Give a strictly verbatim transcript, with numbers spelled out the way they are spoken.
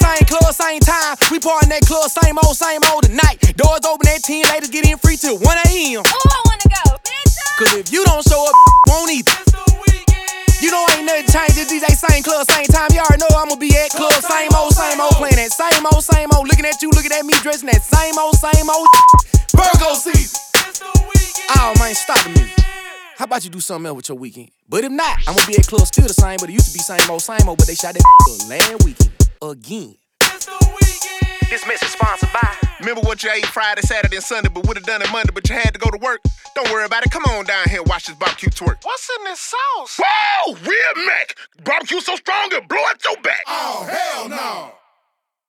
same club, same time. We party in that club, same old, same old tonight. Doors open at ten, ladies get in free till one a.m. Ooh, I wanna go. Cause if you don't show up, won't either. You know ain't nothing changed, this D J same club, same time. You already know I'ma be at club, same old, same old, playing that same old, same old. Looking at you, looking at me, dressing that same old, same old. Virgo season. Oh man, stop the music. How about you do something else with your weekend? But if not, I'ma be at club still the same, but it used to be same old, same old, but they shot that last weekend again. This message sponsored by. Remember what you ate Friday, Saturday, and Sunday, but would've done it Monday, but you had to go to work? Don't worry about it. Come on down here and watch this barbecue twerk. What's in this sauce? Whoa! Real Mac. Barbecue so strong it'll blow out your back. Oh, hell no.